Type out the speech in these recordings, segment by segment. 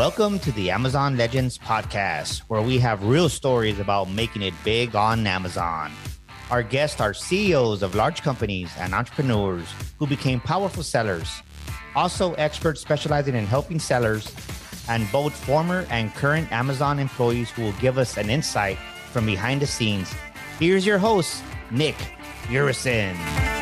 Welcome to the Amazon Legends podcast, where we have real stories about making it big on Amazon. Our guests are CEOs of large companies and entrepreneurs who became powerful sellers, also experts specializing in helping sellers, and both former and current Amazon employees who will give us an insight from behind the scenes. Here's your host, Nick Urison.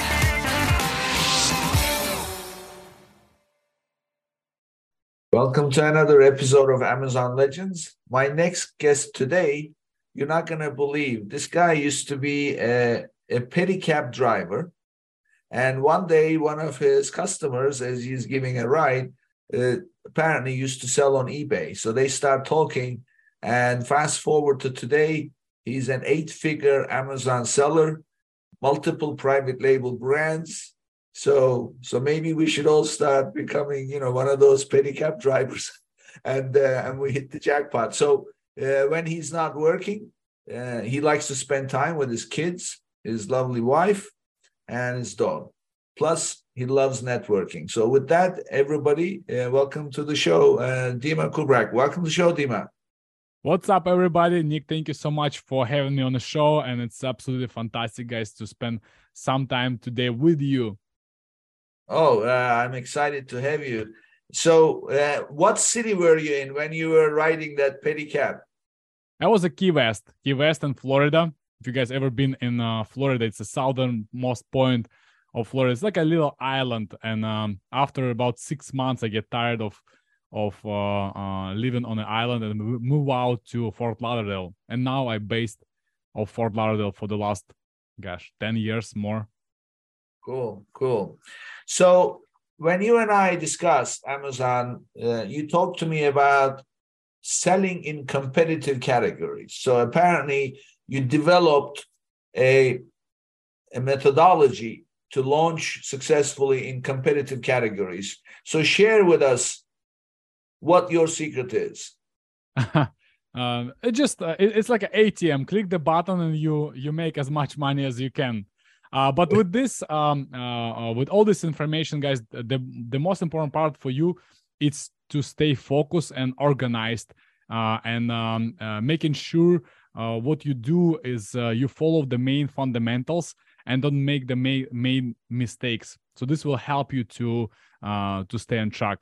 Welcome to another episode of Amazon Legends. My next guest today, you're not going to believe, this guy used to be a pedicab driver. And one day, one of his customers, as he's giving a ride, apparently used to sell on eBay. So they start talking, and fast forward to today, he's an 8-figure Amazon seller, multiple private label brands. So maybe we should all start becoming, one of those pedicab drivers, and we hit the jackpot. So when he's not working, he likes to spend time with his kids, his lovely wife, and his dog. Plus, he loves networking. So with that, everybody, welcome to the show, Dima Kubrak. Welcome to the show, Dima. What's up, everybody? Nick, thank you so much for having me on the show, and it's absolutely fantastic, guys, to spend some time today with you. Oh, I'm excited to have you. So what city were you in when you were riding that pedicab? I was at Key West in Florida. If you guys ever been in Florida, it's the southernmost point of Florida. It's like a little island. And after about 6 months, I get tired of living on an island and move out to Fort Lauderdale. And now I'm based of Fort Lauderdale for the last, 10 years more. Cool. So when you and I discussed Amazon, you talked to me about selling in competitive categories. So apparently you developed a methodology to launch successfully in competitive categories. So share with us what your secret is. It's like an ATM. Click the button and you make as much money as you can. But with this, with all this information, guys, the most important part for you is to stay focused and organized, and making sure what you do is you follow the main fundamentals and don't make the main mistakes. So this will help you to stay on track.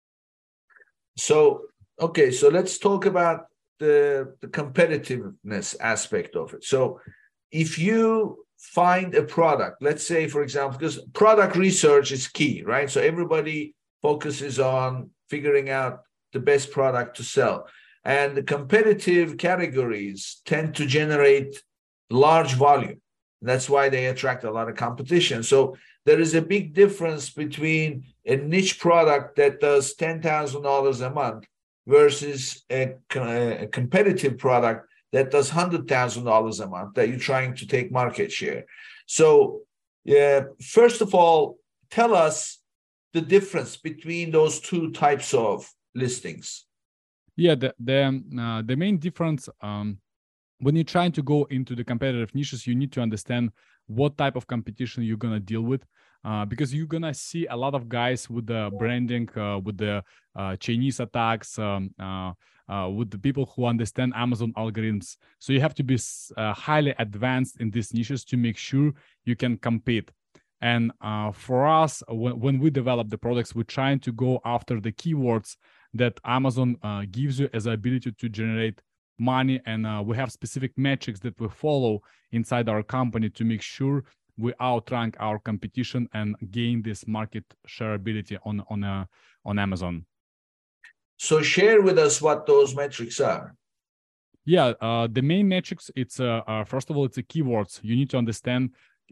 So let's talk about the competitiveness aspect of it. So if you find a product, let's say, for example, because product research is key, right? So everybody focuses on figuring out the best product to sell. And the competitive categories tend to generate large volume. That's why they attract a lot of competition. So there is a big difference between a niche product that does $10,000 a month versus a competitive product that does $100,000 a month that you're trying to take market share. So first of all, tell us the difference between those two types of listings. Yeah, the main difference, when you're trying to go into the competitive niches, you need to understand what type of competition you're going to deal with, because you're going to see a lot of guys with the branding, with the Chinese attacks, with the people who understand Amazon algorithms. So you have to be highly advanced in these niches to make sure you can compete. And for us, when we develop the products, we're trying to go after the keywords that Amazon gives you as the ability to generate money. And we have specific metrics that we follow inside our company to make sure we outrank our competition and gain this market shareability on Amazon. So share with us what those metrics are. Yeah, the main metrics, it's first of all, it's the keywords. You need to understand.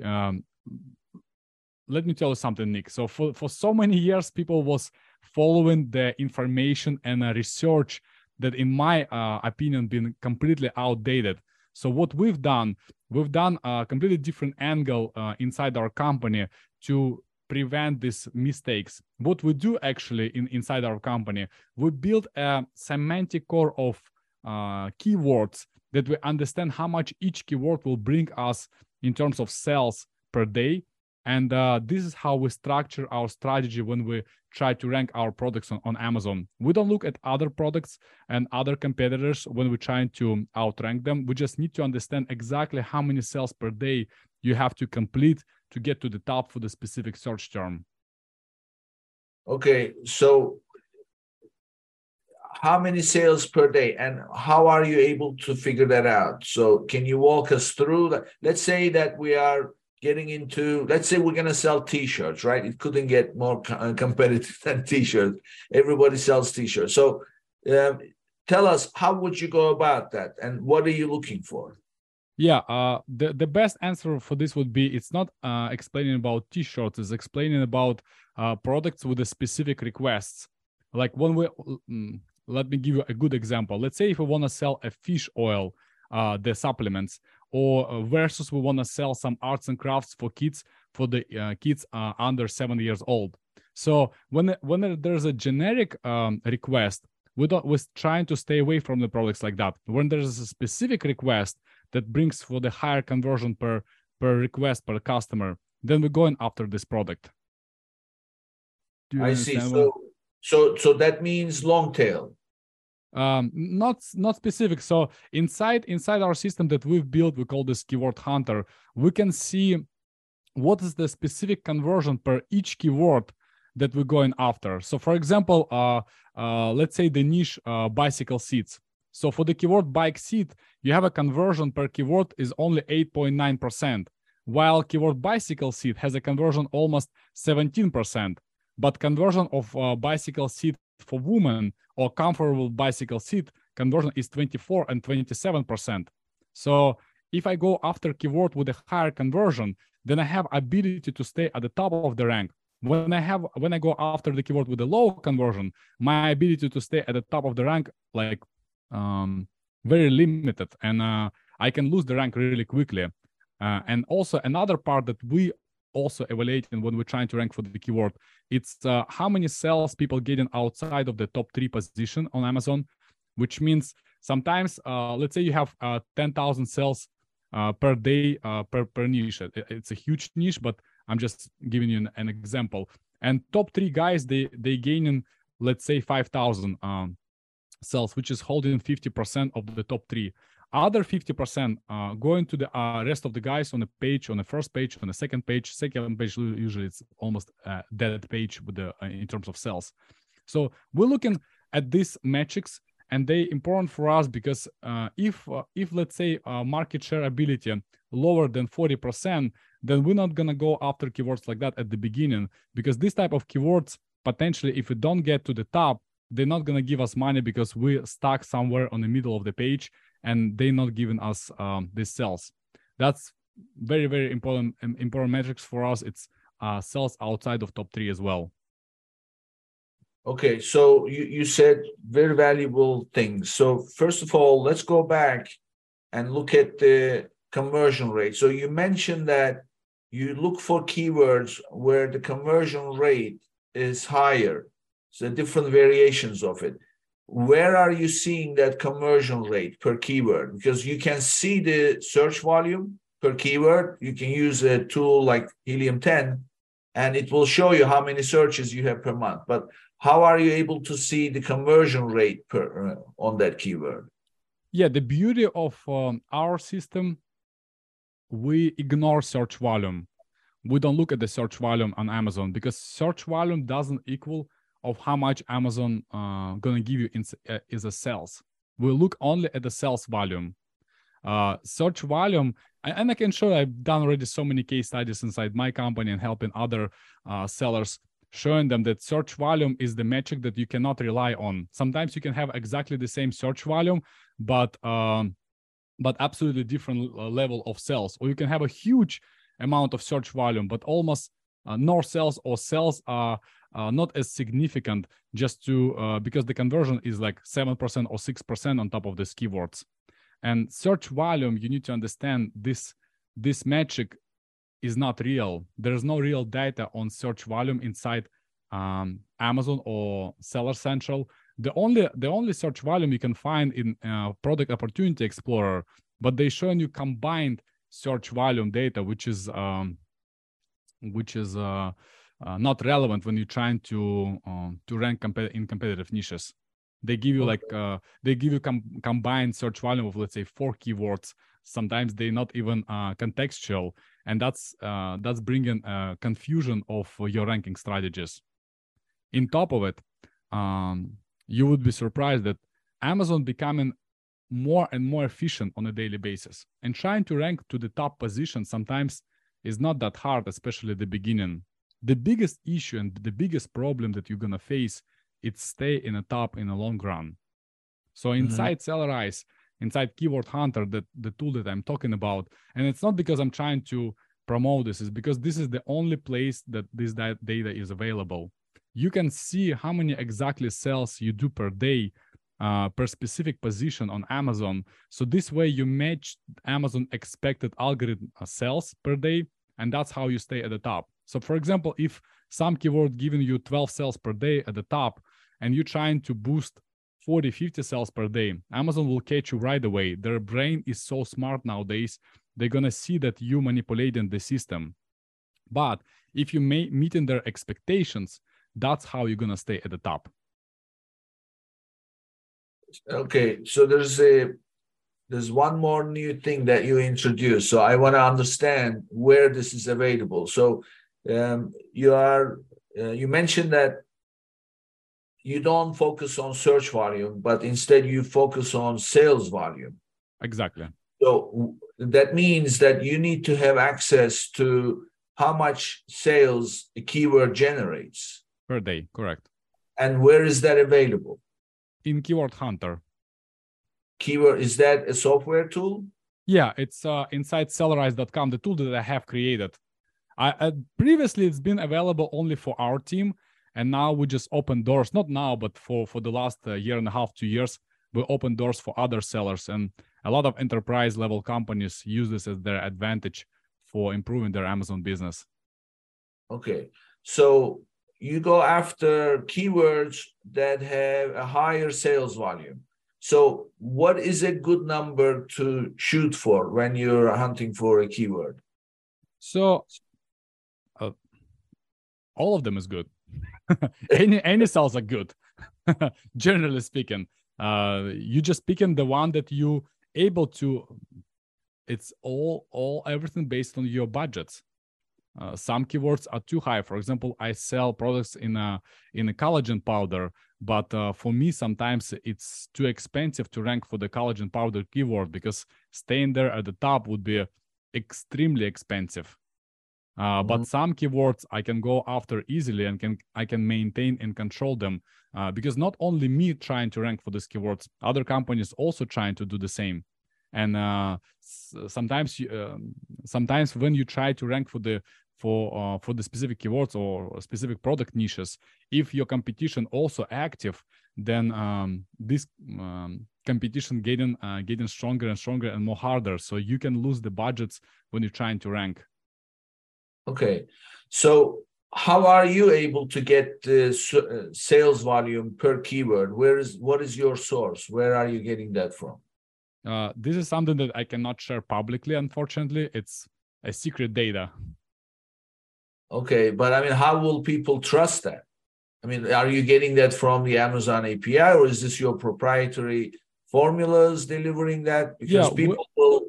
Let me tell you something, Nick. So for so many years, people was following the information and research that, in my opinion, been completely outdated. So what we've done a completely different angle inside our company to prevent these mistakes. What we do actually inside our company, we build a semantic core of keywords that we understand how much each keyword will bring us in terms of sales per day. And this is how we structure our strategy when we try to rank our products on Amazon. We don't look at other products and other competitors when we're trying to outrank them. We just need to understand exactly how many sales per day you have to complete to get to the top for the specific search term. Okay, so how many sales per day, and how are you able to figure that out? So can you walk us through that? Let's say that we are getting into, let's say we're going to sell t-shirts, right? It couldn't get more competitive than t-shirts. Everybody sells t-shirts. So tell us, how would you go about that, and what are you looking for? Yeah, the best answer for this would be, it's not explaining about t-shirts, it's explaining about products with a specific requests. Like when we, let me give you a good example. Let's say if we want to sell a fish oil, the supplements, or versus we want to sell some arts and crafts for kids, for the kids under 7 years old. So when there's a generic request, we're trying to stay away from the products like that. When there's a specific request that brings for the higher conversion per request per customer, then we're going after this product. I see. So that means long tail. Not specific. So inside our system that we've built, we call this Keyword Hunter. We can see what is the specific conversion per each keyword that we're going after. So for example, let's say the niche bicycle seats. So for the keyword bike seat, you have a conversion per keyword is only 8.9%, while keyword bicycle seat has a conversion almost 17%. But conversion of bicycle seat for women or comfortable bicycle seat conversion is 24 and 27%. So if I go after keyword with a higher conversion, then I have ability to stay at the top of the rank. When I go after the keyword with a low conversion, my ability to stay at the top of the rank like very limited, and I can lose the rank really quickly. And also another part that we also evaluating when we're trying to rank for the keyword, it's how many sales people getting outside of the top 3 position on Amazon, which means sometimes let's say you have 10,000 sales per day per niche. It's a huge niche, but I'm just giving you an example. And top 3 guys, they gaining, let's say 5,000 sales, which is holding 50% of the top 3. Other 50% going to the rest of the guys on the page, on the first page, on the second page. Second page usually it's almost a dead page with the in terms of sales. So we're looking at these metrics, and they important for us because if let's say market share ability lower than 40%, then we're not gonna go after keywords like that at the beginning, because this type of keywords potentially, if we don't get to the top, they're not gonna give us money because we're stuck somewhere on the middle of the page, and they're not giving us these sales. That's very, very important metrics for us. It's sales outside of top 3 as well. Okay, so you said very valuable things. So first of all, let's go back and look at the conversion rate. So you mentioned that you look for keywords where the conversion rate is higher. So different variations of it. Where are you seeing that conversion rate per keyword? Because you can see the search volume per keyword. You can use a tool like Helium 10, and it will show you how many searches you have per month. But how are you able to see the conversion rate per on that keyword? Yeah, the beauty of our system, we ignore search volume. We don't look at the search volume on Amazon, because search volume doesn't equal of how much Amazon gonna give you is a sales. We look only at the sales volume. Search volume, and I can show I've done already so many case studies inside my company and helping other sellers, showing them that search volume is the metric that you cannot rely on. Sometimes you can have exactly the same search volume, but absolutely different level of sales, or you can have a huge amount of search volume, but almost no sales, or sales are not as significant, just to because the conversion is like 7% or 6% on top of these keywords. And search volume, you need to understand this metric is not real. There's no real data on search volume inside Amazon or Seller Central. The only search volume you can find in Product Opportunity Explorer, but they showing you combined search volume data, which is not relevant when you're trying to rank in competitive niches. They give you combined search volume of, let's say, 4 keywords. Sometimes they're not even contextual, and that's bringing confusion of your ranking strategies. In top of it, you would be surprised that Amazon becoming more and more efficient on a daily basis, and trying to rank to the top position sometimes is not that hard, especially at the beginning. The biggest issue and the biggest problem that you're gonna face, it's stay in the top in the long run. So inside Sellerize, inside Keyword Hunter, the tool that I'm talking about, and it's not because I'm trying to promote this, is because this is the only place that this data is available. You can see how many exactly sales you do per day, per specific position on Amazon. So this way you match Amazon expected algorithm sales per day, and that's how you stay at the top. So for example, if some keyword giving you 12 sales per day at the top, and you're trying to boost 40, 50 sales per day, Amazon will catch you right away. Their brain is so smart nowadays, they're gonna see that you manipulating the system. But if you meeting their expectations, that's how you're gonna stay at the top. Okay, so there's one more new thing that you introduced. So I want to understand where this is available. So you mentioned that you don't focus on search volume, but instead you focus on sales volume. Exactly. So that means that you need to have access to how much sales a keyword generates per day, correct. And where is that available? In Keyword Hunter. Keyword, is that a software tool? Yeah, it's inside Sellerize.com, the tool that I have created. Previously, it's been available only for our team, and now we just open doors. Not now, but for the last year and a half, 2 years, we open doors for other sellers, and a lot of enterprise level companies use this as their advantage for improving their Amazon business. Okay, so you go after keywords that have a higher sales volume. So what is a good number to shoot for when you're hunting for a keyword? So all of them is good. any sales are good, generally speaking. You just picking the one that you able to. It's everything based on your budgets. Some keywords are too high. For example, I sell products in a collagen powder, but for me sometimes it's too expensive to rank for the collagen powder keyword, because staying there at the top would be extremely expensive. But some keywords I can go after easily, and I can maintain and control them, because not only me trying to rank for these keywords, other companies also trying to do the same. And sometimes when you try to rank for the specific keywords or specific product niches, if your competition also active, then this competition getting stronger and stronger and more harder. So you can lose the budgets when you're trying to rank. Okay, so how are you able to get the sales volume per keyword? What is your source? Where are you getting that from? This is something that I cannot share publicly, unfortunately. It's a secret data. Okay, but I mean, how will people trust that? I mean, are you getting that from the Amazon API, or is this your proprietary formulas delivering that? Because people will,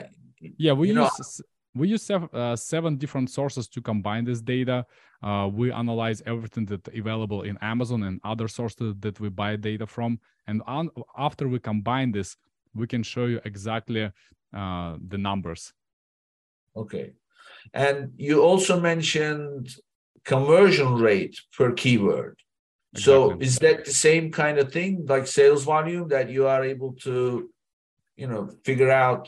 we use 7 different sources to combine this data. We analyze everything that's available in Amazon and other sources that we buy data from. And after we combine this, we can show you exactly the numbers. Okay. And you also mentioned conversion rate per keyword. Exactly. So is that the same kind of thing, like sales volume, that you are able to, figure out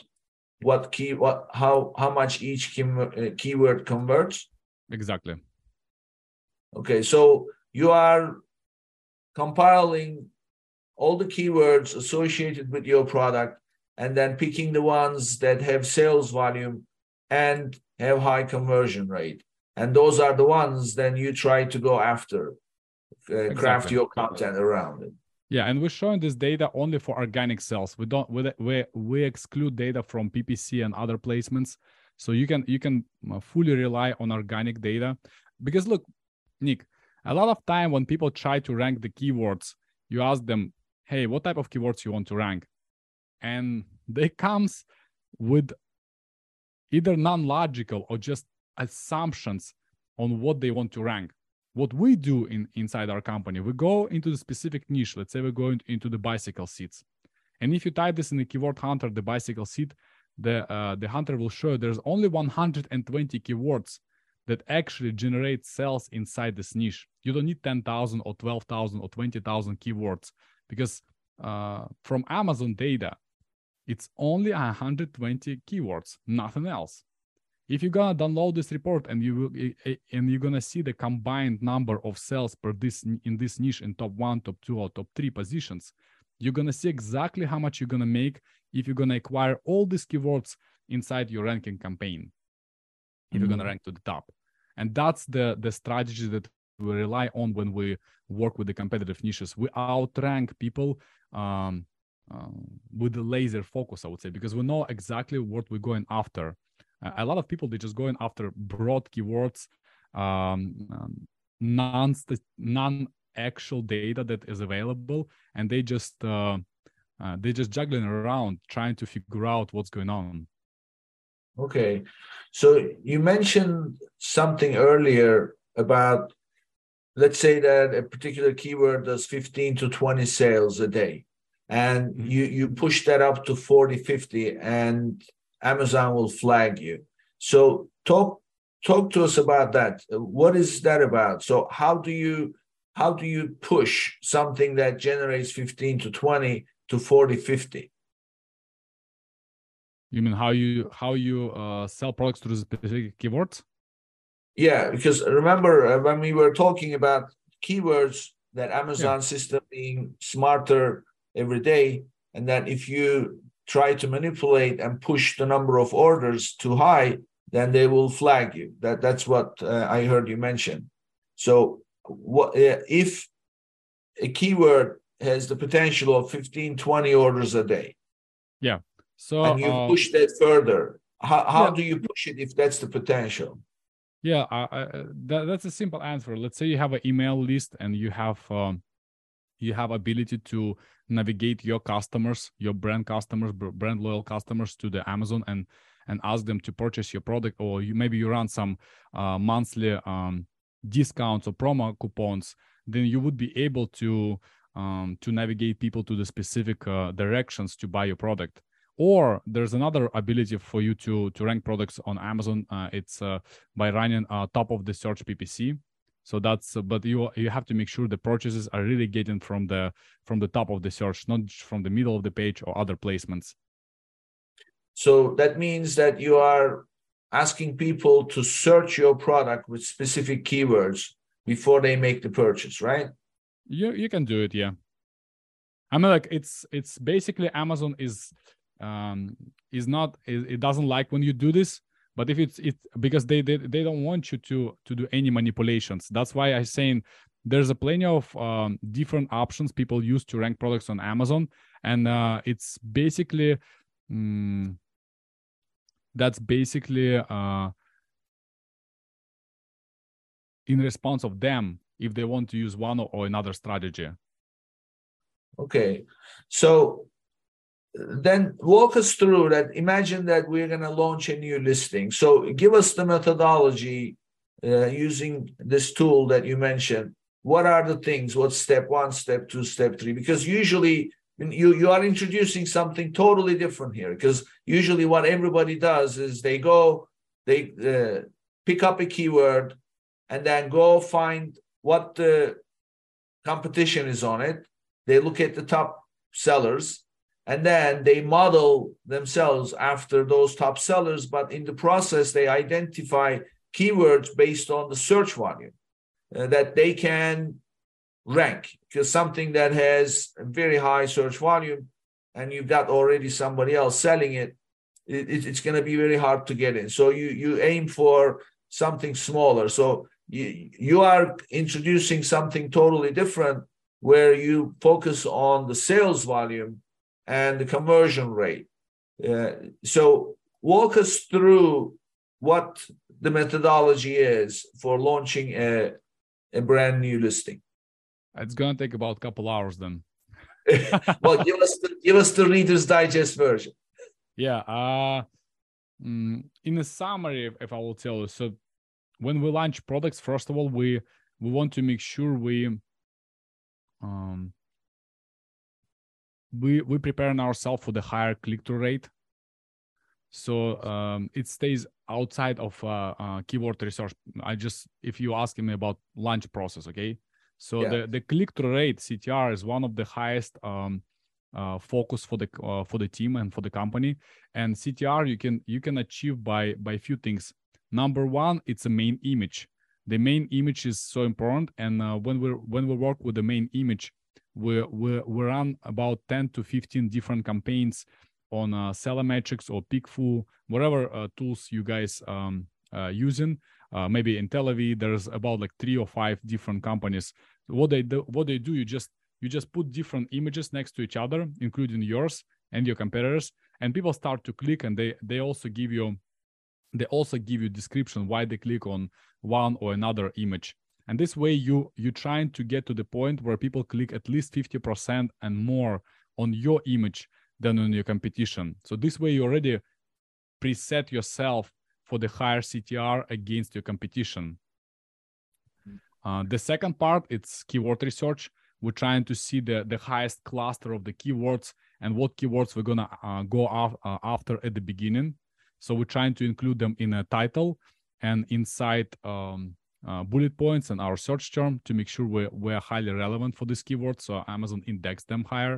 how much each keyword converts? Exactly. Okay, so you are compiling all the keywords associated with your product and then picking the ones that have sales volume and have high conversion rate. And those are the ones then you try to go after, craft your content around it. Yeah, and we're showing this data only for organic sales. We exclude data from PPC and other placements. So you can fully rely on organic data. Because look, Nick, a lot of time when people try to rank the keywords, you ask them, hey, what type of keywords you want to rank? And they comes with either non-logical or just assumptions on what they want to rank. What we do inside our company, we go into the specific niche. Let's say we're going into the bicycle seats. And if you type this in the keyword hunter, the bicycle seat, the hunter will show there's only 120 keywords that actually generate sales inside this niche. You don't need 10,000 or 12,000 or 20,000 keywords, because from Amazon data, it's only 120 keywords, nothing else. If you're gonna download this report and you're gonna see the combined number of sales in this niche in top 1, top 2, or top 3 positions, you're gonna see exactly how much you're gonna make if you're gonna acquire all these keywords inside your ranking campaign. If you're gonna rank to the top. And that's the strategy that we rely on when we work with the competitive niches. We outrank people with the laser focus, I would say, because we know exactly what we're going after. A lot of people, they're just going after broad keywords, non-actual data that is available, and they just juggling around trying to figure out what's going on. Okay, so you mentioned something earlier about, let's say that a particular keyword does 15 to 20 sales a day, and you push that up to 40, 50, and Amazon will flag you. So talk to us about that. What is that about? So how do you push something that generates 15 to 20 to 40, 50? You mean how you sell products through specific keywords? Yeah, because remember when we were talking about keywords, that Amazon system being smarter every day, and that if you try to manipulate and push the number of orders too high, then they will flag you. That's what I heard you mention. So what if a keyword has the potential of 15, 20 orders a day? Yeah. So and you push that further. How do you push it if that's the potential? Yeah, that's a simple answer. Let's say you have an email list and you have ability to navigate your customers, your brand customers, brand loyal customers to the Amazon and ask them to purchase your product, or maybe you run some monthly discounts or promo coupons. Then you would be able to navigate people to the specific directions to buy your product. Or there's another ability for you to rank products on Amazon. It's by running top of the search PPC. So that's, but you have to make sure the purchases are really getting from the top of the search, not from the middle of the page or other placements. So that means that you are asking people to search your product with specific keywords before they make the purchase, right? You can do it, yeah. I mean, like it's basically Amazon is not, it doesn't like when you do this, but if it's because they don't want you to do any manipulations. That's why I'm saying there's a plenty of different options people use to rank products on Amazon, and it's basically that's basically in response of them if they want to use one or another strategy. Okay, so then walk us through that. Imagine that we're going to launch a new listing. So give us the methodology using this tool that you mentioned. What are the things? What's step 1, step 2, step 3? Because usually you are introducing something totally different here. Because usually what everybody does is they pick up a keyword and then go find what the competition is on it. They look at the top sellers, and then they model themselves after those top sellers. But in the process, they identify keywords based on the search volume that they can rank. Because something that has a very high search volume and you've got already somebody else selling it, it's going to be very hard to get in. So you aim for something smaller. So you are introducing something totally different, where you focus on the sales volume and the conversion rate. So walk us through what the methodology is for launching a brand new listing? It's gonna take about a couple hours then. Well, give us the Reader's Digest version. Yeah. In a summary, if I will tell you, so when we launch products, first of all, we want to make sure we preparing ourselves for the higher click-through rate. So it stays outside of keyword research. If you ask me about launch process, okay? So Yeah. the click-through rate, CTR, is one of the highest focus for the team and for the company. And CTR you can achieve by a few things. Number one, it's a main image. The main image is so important, and when we work with the main image, we run about 10 to 15 different campaigns on Sellametrics or PickFu, whatever tools you guys using. Maybe in Tel Aviv, there's about like 3 or 5 different companies. What they do, you just put different images next to each other, including yours and your competitors, and people start to click, and they also give you description why they click on one or another image. And this way you're trying to get to the point where people click at least 50% and more on your image than on your competition. So this way you already preset yourself for the higher CTR against your competition. The second part, it's keyword research. We're trying to see the highest cluster of the keywords and what keywords we're gonna go after at the beginning. So we're trying to include them in a title and inside bullet points and our search term to make sure we're highly relevant for this keyword, so Amazon index them higher.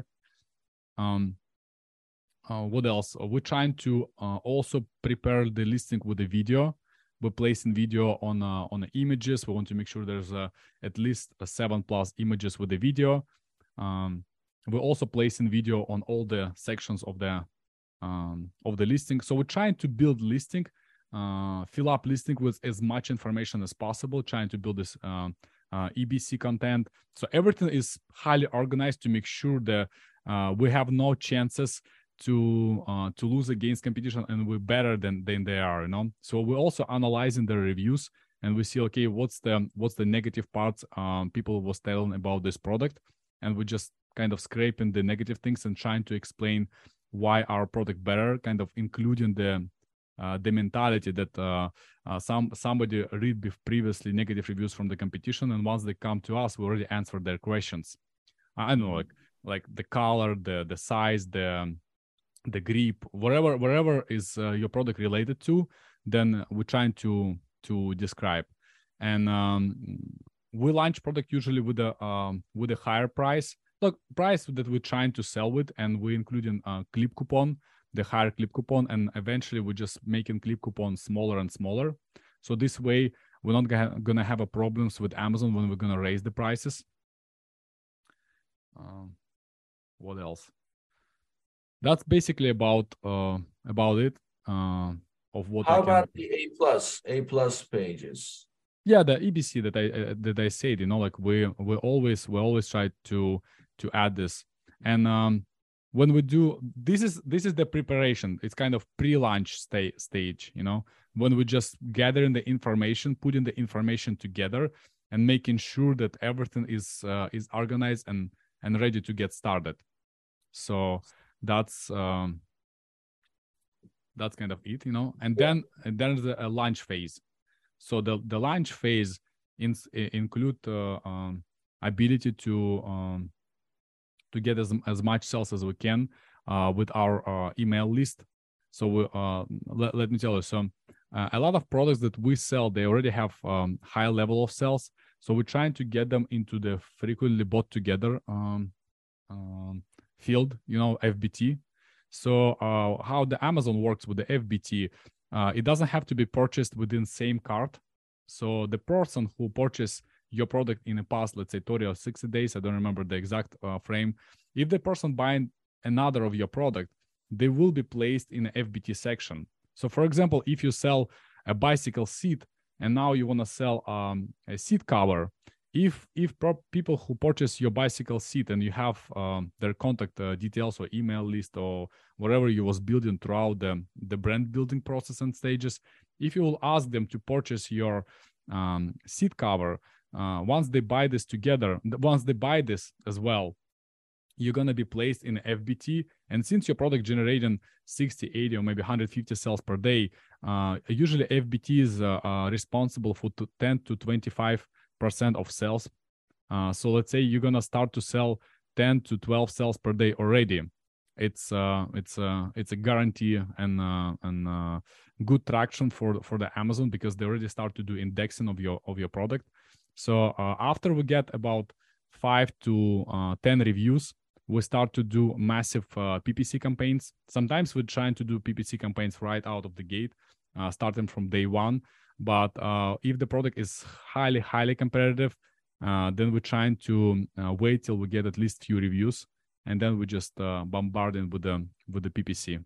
What else? We're trying to also prepare the listing with a video. We're placing video on the images. We want to make sure there's at least 7+ images with the video. We're also placing video on all the sections of the listing. So we're trying to build listing, fill up listing with as much information as possible, trying to build this EBC content. So everything is highly organized to make sure that we have no chances to lose against competition, and we're better than they are, you know. So we're also analyzing the reviews, and we see, okay, what's the negative parts people was telling about this product, and we're just kind of scraping the negative things and trying to explain why our product better, kind of including the mentality that somebody read previously negative reviews from the competition, and once they come to us, we already answered their questions. I don't know, like the color, the size, the grip, whatever is your product related to, then we're trying to describe. And we launch product usually with a higher price that we're trying to sell with, and we including clip coupon, the higher clip coupon, and eventually we're just making clip coupon smaller and smaller. So this way we're not gonna have a problems with Amazon when we're gonna raise the prices. What else? That's basically about it. Of what. How about the A+ pages? Yeah, the EBC that I said, you know, like we always try to add this. And when we do this is the preparation. It's kind of pre-launch stage, you know, when we just gathering the information, putting the information together, and making sure that everything is organized and ready to get started. So that's kind of it, you know. And then there's a launch phase. So the launch phase include ability to get as much sales as we can with our email list. So let me tell you, so a lot of products that we sell, they already have high level of sales. So we're trying to get them into the frequently bought together field, you know, FBT. So how the Amazon works with the FBT, it doesn't have to be purchased within same cart. So the person who purchased your product in the past, let's say 30 or 60 days, I don't remember the exact frame. If the person buying another of your product, they will be placed in the FBT section. So for example, if you sell a bicycle seat and now you want to sell a seat cover, if people who purchase your bicycle seat and you have their contact details or email list or whatever you was building throughout the brand building process and stages, if you will ask them to purchase your seat cover, once they buy this together, once they buy this as well, you're going to be placed in FBT. And since your product generating 60, 80, or maybe 150 sales per day, usually FBT is responsible for 10 to 25% of sales. So let's say you're going to start to sell 10 to 12 sales per day already. It's a guarantee and good traction for the Amazon, because they already start to do indexing of your product. So after we get about 5 to 10 reviews, we start to do massive PPC campaigns. Sometimes we're trying to do PPC campaigns right out of the gate, starting from day one. But if the product is highly competitive, then we're trying to wait till we get at least few reviews, and then we just bombard it with the PPC.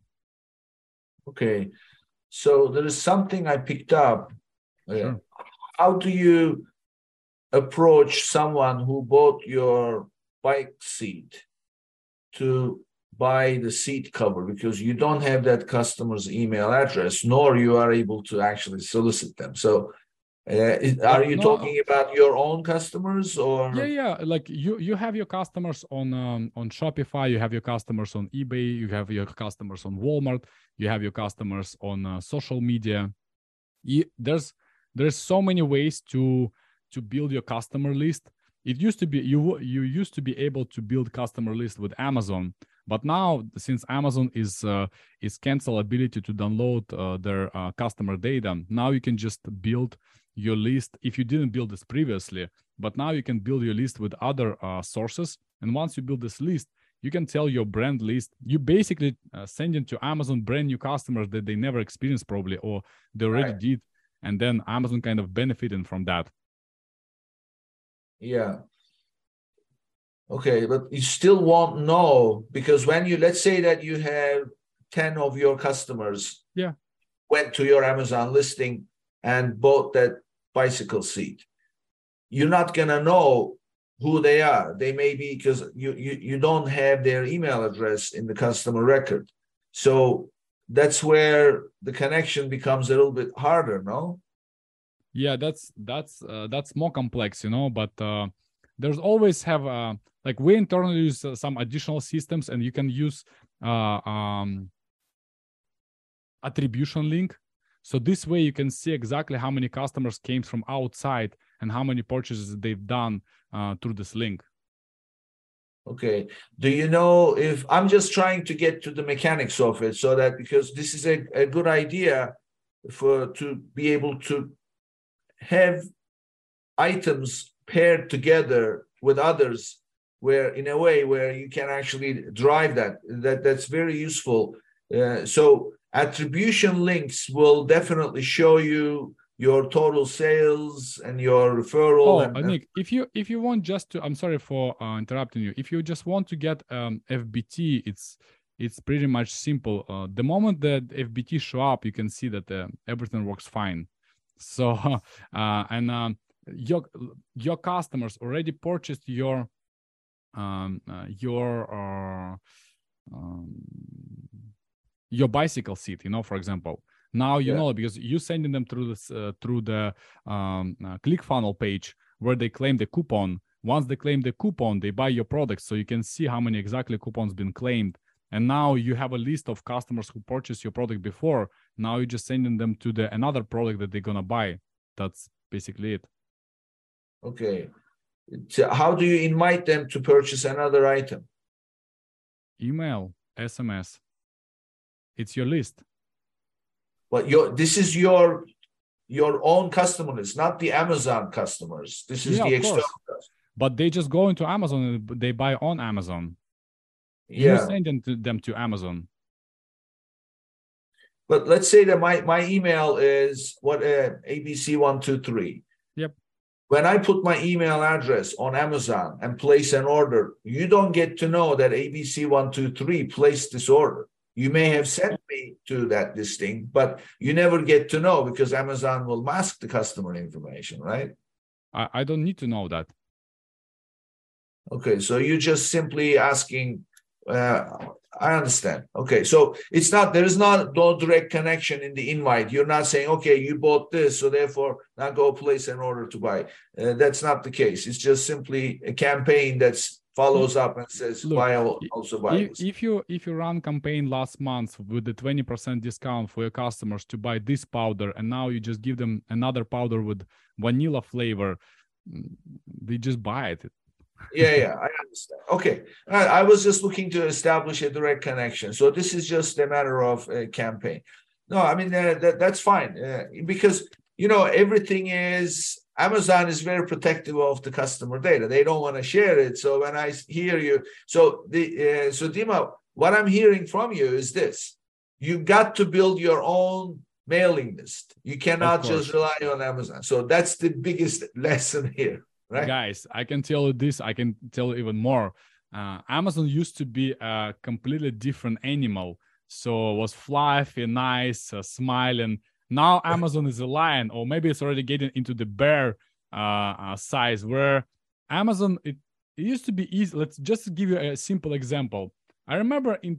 Okay, so there is something I picked up. Sure. How do you approach someone who bought your bike seat to buy the seat cover, because you don't have that customer's email address, nor you are able to actually solicit them? So are you talking about your own customers, or? Yeah. Like you have your customers on Shopify, you have your customers on eBay, you have your customers on Walmart, you have your customers on social media. There's so many ways to build your customer list. It used to be you used to be able to build customer list with Amazon, but now, since Amazon is cancel ability to download their customer data, now you can just build your list if you didn't build this previously. But now you can build your list with other sources, and once you build this list, you can tell your brand list. You basically sending to Amazon brand new customers that they never experienced probably, or they already did, and then Amazon kind of benefiting from that. Yeah. Okay, but you still won't know, because when you, let's say that you have 10 of your customers went to your Amazon listing and bought that bicycle seat, you're not gonna know who they are. They may be, because you don't have their email address in the customer record. So that's where the connection becomes a little bit harder, no? Yeah, that's more complex, but there's always have like we internally use some additional systems, and you can use attribution link. So this way you can see exactly how many customers came from outside and how many purchases they've done through this link. Okay. Do you know, if I'm just trying to get to the mechanics of it, so that, because this is a good idea to be able to have items paired together with others, where in a way where you can actually drive that's very useful. So attribution links will definitely show you your total sales and your referral. Nick, if you want just to, I'm sorry for interrupting you. If you just want to get FBT, it's pretty much simple. The moment that FBT show up, you can see that everything works fine. So your customers already purchased your bicycle seat, for example. Now you know, because you sending them through this through the ClickFunnels page where they claim the coupon. Once they claim the coupon, they buy your product, so you can see how many exactly coupons been claimed. And now you have a list of customers who purchased your product before. Now you're just sending them to another product that they're gonna buy. That's basically it. Okay. So how do you invite them to purchase another item? Email, SMS. It's your list. But this is your own customer list, not the Amazon customers. This is the external customers. But they just go into Amazon and they buy on Amazon. Yeah. You send them to Amazon. But let's say that my email is ABC123. Yep. When I put my email address on Amazon and place an order, you don't get to know that ABC123 placed this order. You may have sent me to that listing, but you never get to know, because Amazon will mask the customer information, right? I don't need to know that. Okay, so you're just simply asking, I understand. Okay, so it's not, there is not no direct connection in the invite. You're not saying, okay, you bought this, so therefore now go place an order to buy. That's not the case. It's just simply a campaign that follows up and says, Look, buy also buy this. if you run campaign last month with the 20% discount for your customers to buy this powder, and now you just give them another powder with vanilla flavor, they just buy it. Yeah, I understand. Okay, I was just looking to establish a direct connection. So this is just a matter of a campaign. No, I mean that's fine because everything is, Amazon is very protective of the customer data. They don't want to share it. So when I hear you, so Dima, what I'm hearing from you is this: you got to build your own mailing list. You cannot just rely on Amazon. So that's the biggest lesson here. Right. Guys, I can tell you this. I can tell you even more. Amazon used to be a completely different animal. So it was fluffy, nice, smiling. Now Amazon is a lion, or maybe it's already getting into the bear size, where Amazon, it used to be easy. Let's just give you a simple example. I remember in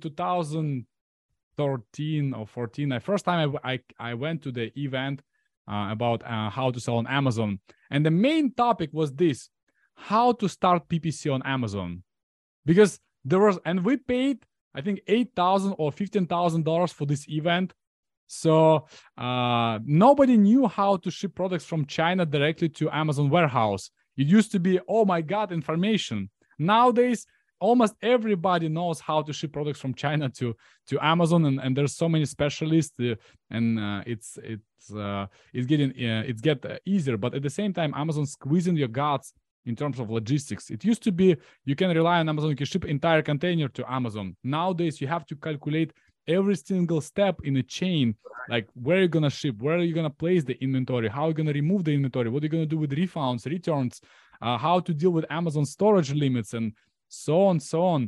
2013 or 14, the first time I went to the event about how to sell on Amazon. And the main topic was this: how to start PPC on Amazon. Because there was, and we paid, I think, $8,000 or $15,000 for this event. So nobody knew how to ship products from China directly to Amazon warehouse. It used to be, oh my God, information. Nowadays, almost everybody knows how to ship products from China to Amazon, and there's so many specialists, and it's getting easier. But at the same time, Amazon squeezing your guts in terms of logistics. It used to be you can rely on Amazon, you can ship entire container to Amazon. Nowadays, you have to calculate every single step in a chain, like where you're gonna ship, where are you gonna place the inventory, how you're gonna remove the inventory, what are you gonna do with refunds, returns, how to deal with Amazon storage limits, and so on.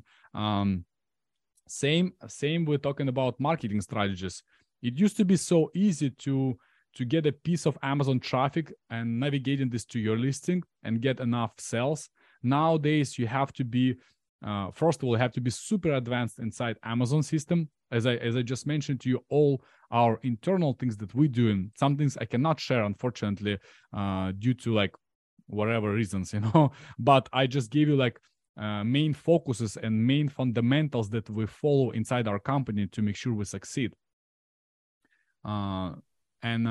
Same we're talking about marketing strategies. It used to be so easy to get a piece of Amazon traffic and navigating this to your listing and get enough sales. Nowadays, you have to be first of all, you have to be super advanced inside Amazon system. As I just mentioned to you, all our internal things that we're doing, some things I cannot share, unfortunately, due to like whatever reasons, but I just gave you like main focuses and main fundamentals that we follow inside our company to make sure we succeed. And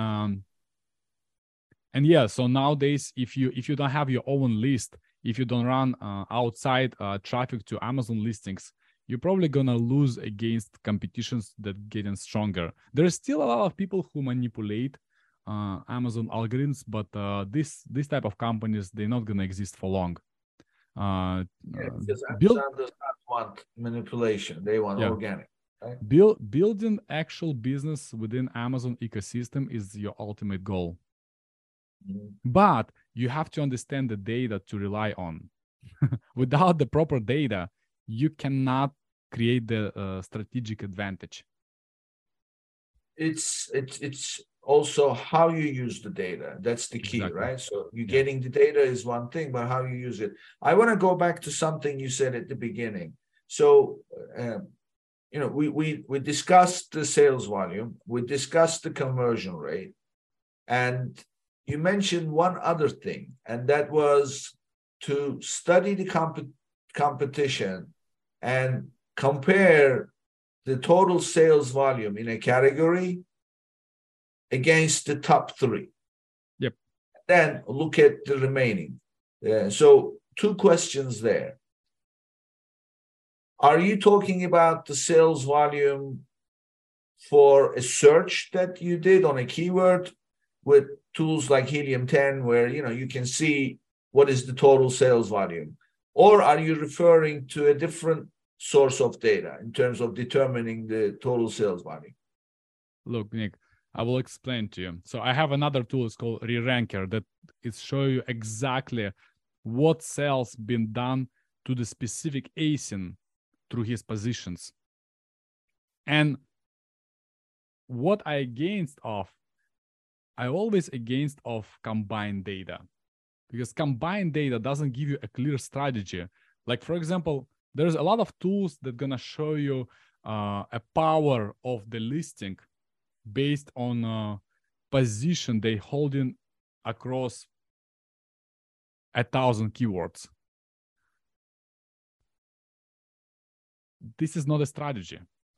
yeah, so nowadays, if you don't have your own list, if you don't run outside traffic to Amazon listings, you're probably gonna lose against competitions that getting stronger. There's still a lot of people who manipulate Amazon algorithms, but this type of companies, they're not gonna exist for long. Because Amazon does not want manipulation; they want organic. Right? Building actual business within Amazon ecosystem is your ultimate goal. Mm-hmm. But you have to understand the data to rely on. Without the proper data, you cannot create the strategic advantage. It's also how you use the data. That's the key, exactly. Right? So you getting the data is one thing, but how you use it. I want to go back to something you said at the beginning. So, we discussed the sales volume, we discussed the conversion rate, and you mentioned one other thing, and that was to study the competition and compare the total sales volume in a category against the top three. Yep. Then look at the remaining. So 2 questions there. Are you talking about the sales volume for a search that you did on a keyword with tools like Helium 10, where you can see what is the total sales volume? Or are you referring to a different source of data in terms of determining the total sales volume? Look, Nick, I will explain to you. So I have another tool, it's called Re-Ranker, that is show you exactly what sales been done to the specific ASIN through his positions. And what I always against of combined data, because combined data doesn't give you a clear strategy. Like, for example, there's a lot of tools that gonna show you a power of the listing based on position they holding across 1,000 keywords. This is not a strategy.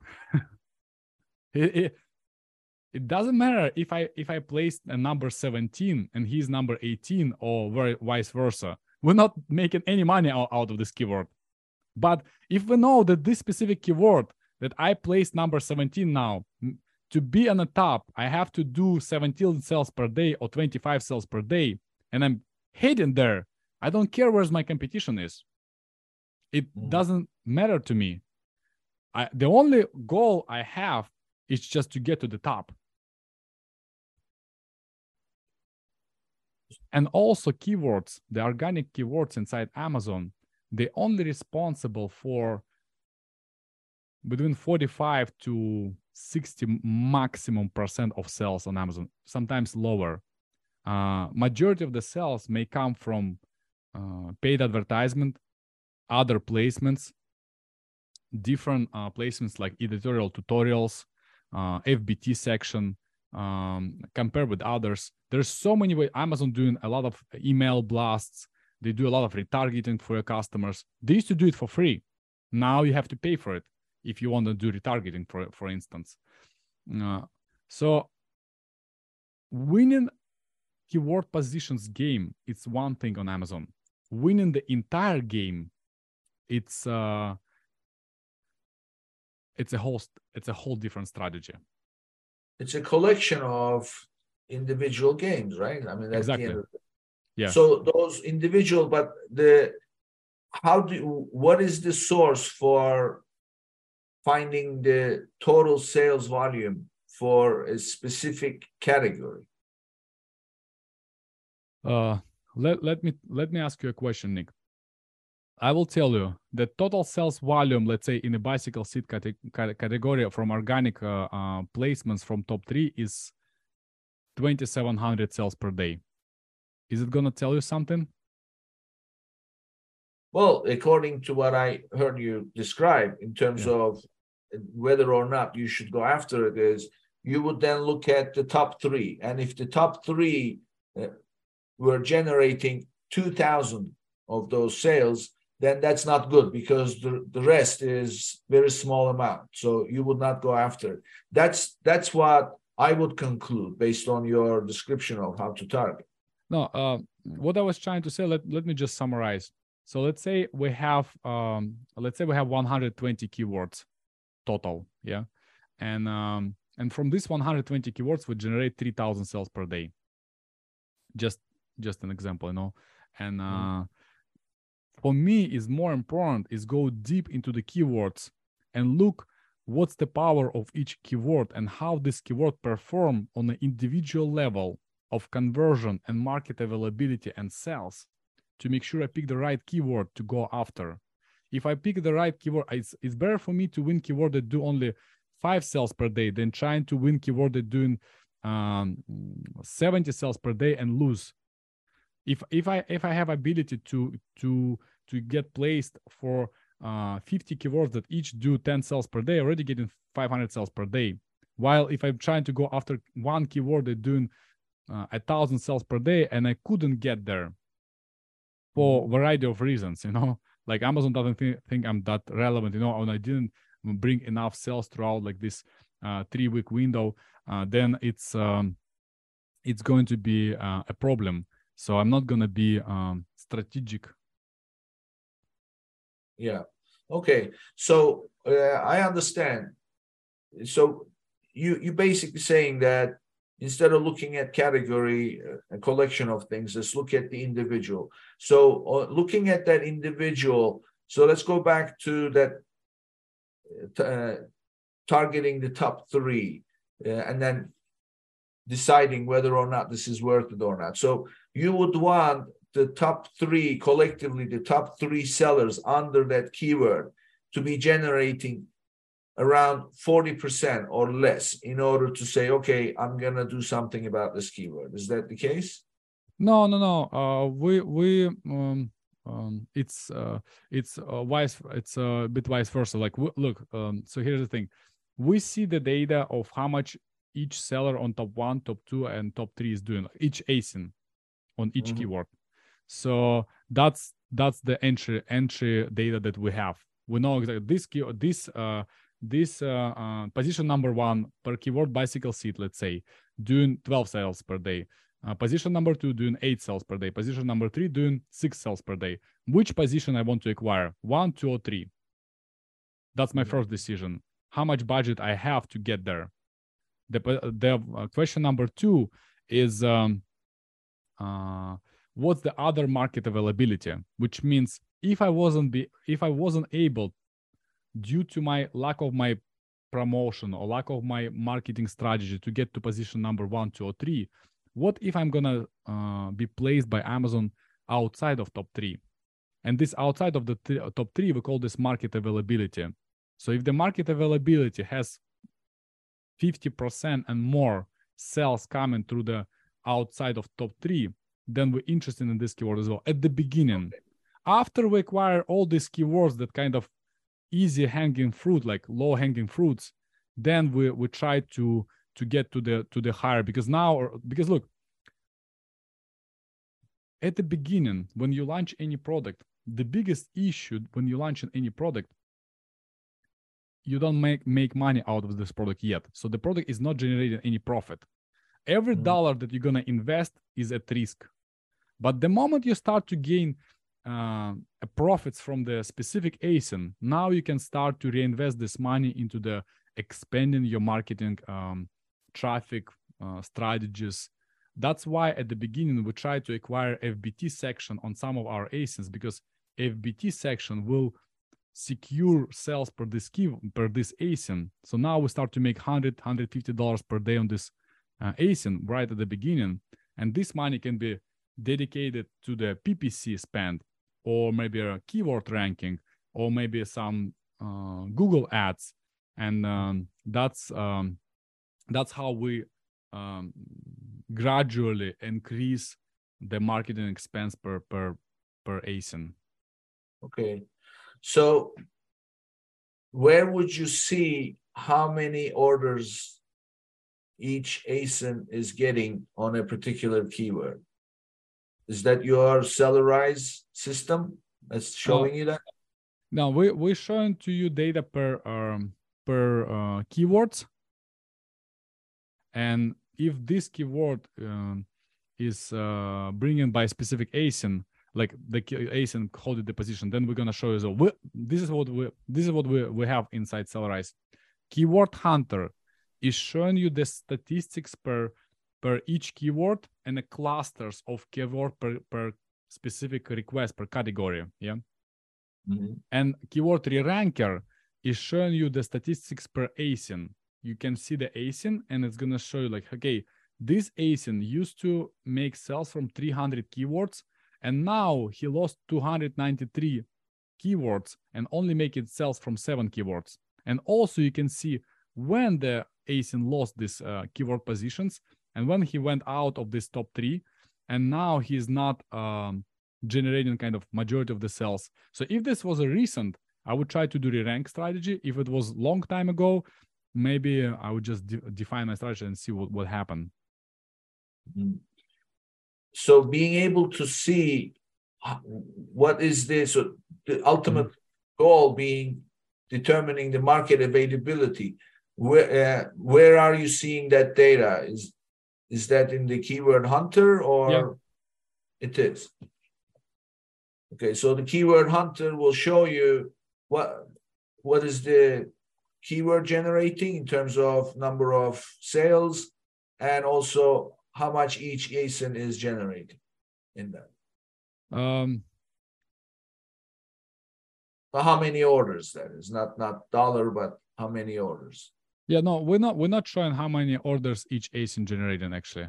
It doesn't matter if I place a number 17 and he's number 18 or vice versa. We're not making any money out of this keyword. But if we know that this specific keyword that I placed number 17 now, to be on the top, I have to do 17 sales per day or 25 sales per day, and I'm hidden there. I don't care where my competition is. It doesn't matter to me. The only goal I have is just to get to the top. And also keywords, the organic keywords inside Amazon, they're only responsible for between 45 to 60 maximum % of sales on Amazon, sometimes lower. Majority of the sales may come from paid advertisement, other placements, different placements like editorial tutorials, FBT section, compared with others. There's so many ways. Amazon doing a lot of email blasts. They do a lot of retargeting for your customers. They used to do it for free. Now you have to pay for it if you want to do retargeting, for instance. So winning keyword positions game, it's one thing on Amazon. Winning the entire game, it's a whole different strategy. It's a collection of individual games, right? I mean, that's exactly. The end of it. Yeah. So those individual, but what is the source for finding the total sales volume for a specific category? Let me ask you a question, Nick. I will tell you the total sales volume, let's say in a bicycle seat category from organic placements from top 3 is 2,700 sales per day. Is it gonna tell you something? Well, according to what I heard you describe in terms of whether or not you should go after it, is you would then look at the top 3. And if the top 3 were generating 2,000 of those sales, then that's not good because the rest is very small amount. So you would not go after it. That's what I would conclude based on your description of how to target. No, what I was trying to say, let me just summarize. So let's say we have 120 keywords total, yeah, and from this 120 keywords we generate 3,000 sales per day. Just an example, you know, and for me is more important is go deep into the keywords and look what's the power of each keyword and how this keyword perform on an individual level of conversion and market availability and sales to make sure I pick the right keyword to go after. If I pick the right keyword, it's better for me to win keyword that do only 5 sales per day than trying to win keyword that doing 70 sales per day and lose. If I have ability to get placed for 50 keywords that each do 10 sales per day, already getting 500 sales per day. While if I'm trying to go after one keyword that doing 1,000 sales per day and I couldn't get there for a variety of reasons, you know, like Amazon doesn't think I'm that relevant, you know, and I didn't bring enough sales throughout like this 3-week window, then it's going to be a problem. So I'm not going to be strategic. Yeah. Okay. So I understand. So you basically saying that instead of looking at category, a collection of things, let's look at the individual. So looking at that individual, so let's go back to that targeting the top 3 and then deciding whether or not this is worth it or not. So you would want the top 3 collectively, the top 3 sellers under that keyword to be generating around 40% or less in order to say, okay, I'm going to do something about this keyword. Is that the case? No. it's a bit vice versa. Like look, so here's the thing: we see the data of how much each seller on top 1, top 2, and top 3 is doing, each ASIN on each keyword. So that's the entry data that we have. We know exactly this position number 1 per keyword bicycle seat, let's say, doing 12 sales per day. Position number 2 doing 8 sales per day. Position number 3 doing 6 sales per day. Which position I want to acquire? 1, 2, or 3? That's my first decision. How much budget I have to get there? The question number 2 is what's the other market availability? Which means if I wasn't able, due to my lack of my promotion or lack of my marketing strategy, to get to position number 1, 2, or 3, what if I'm gonna be placed by Amazon outside of top 3? And this outside of the top 3, we call this market availability. So if the market availability has 50% and more sales coming through the outside of top 3, then we're interested in this keyword as well at the beginning. After we acquire all these keywords that kind of easy hanging fruit, like low hanging fruits, then we try to get to the higher, because look, at the beginning, when you launch any product, the biggest issue when you launch any product, you don't make money out of this product yet. So the product is not generating any profit. Every dollar that you're gonna invest is at risk. But the moment you start to gain profits from the specific ASIN, now you can start to reinvest this money into the expanding your marketing traffic strategies. That's why at the beginning we try to acquire FBT section on some of our ASINs, because FBT section will secure sales per this ASIN. So now we start to make $150 per day on this ASIN right at the beginning, and this money can be dedicated to the PPC spend, or maybe a keyword ranking, or maybe some Google ads, and that's how we gradually increase the marketing expense per ASIN. Okay, so where would you see how many orders each ASIN is getting on a particular keyword? Is that your Sellerise system that's showing you that? No, we're showing to you data per keywords, and if this keyword is bringing by specific ASIN, like the ASIN holding the position, then we're gonna show you. So this is what we have inside Sellerise. Keyword Hunter is showing you the statistics per each keyword and the clusters of keyword per specific request per category. Yeah. And Keyword Re-Ranker is showing you the statistics per ASIN. You can see the ASIN, and it's gonna show you like, okay, this ASIN used to make sales from 300 keywords, and now he lost 293 keywords and only make it sales from 7 keywords. And also you can see when the ASIN lost these keyword positions and when he went out of this top 3, and now he's not generating kind of majority of the sales. So if this was a recent, I would try to do the rank strategy. If it was long time ago, maybe I would just define my strategy and see what happened. So being able to see what is this, so the ultimate goal being determining the market availability. Where are you seeing that data? Is that in the Keyword Hunter, or? Yeah. It is. Okay, so the Keyword Hunter will show you what is the keyword generating in terms of number of sales, and also how much each ASIN is generating in that. How many orders that is, not dollar, but how many orders. Yeah, no, we're not showing how many orders each ASIN generating actually.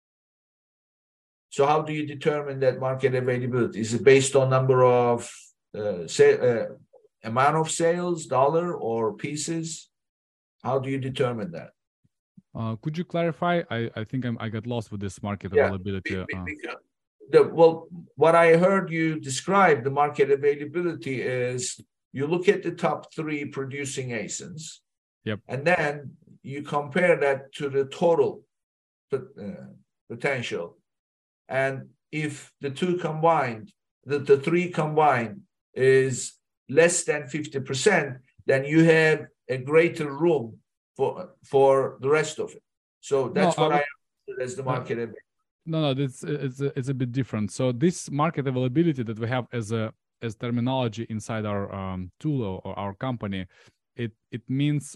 So how do you determine that market availability? Is it based on number of amount of sales, dollar or pieces? How do you determine that? Could you clarify? I think I got lost with this market availability. Well, what I heard you describe the market availability is you look at the top 3 producing ASINs, Yep. and then you compare that to the total potential. And if the 2 combined, the 3 combined is less than 50%, then you have a greater room for the rest of it. So that's what I understood as the market availability. No, it's a bit different. So this market availability that we have as terminology inside our tool or our company, it means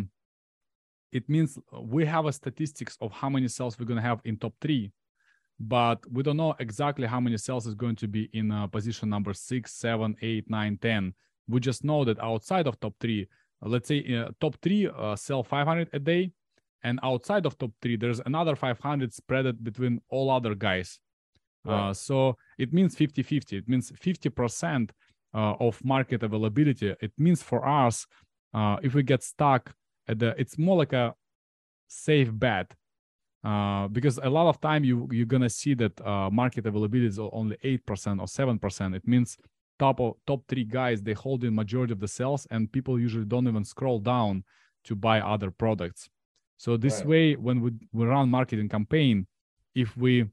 we have a statistics of how many cells we're going to have in top 3, but we don't know exactly how many cells is going to be in position number 6, 7, 8, 9, 10. We just know that outside of top 3, let's say top 3 sell 500 a day, and outside of top 3 there's another 500 spread between all other guys. Right. So it means 50-50. It means 50% of market availability. It means for us, if we get stuck at it's more like a safe bet, because a lot of time you're gonna see that market availability is only 8% or 7%. It means top 3 guys, they hold in majority of the cells, and people usually don't even scroll down to buy other products. So this right. way, when we run marketing campaign, if we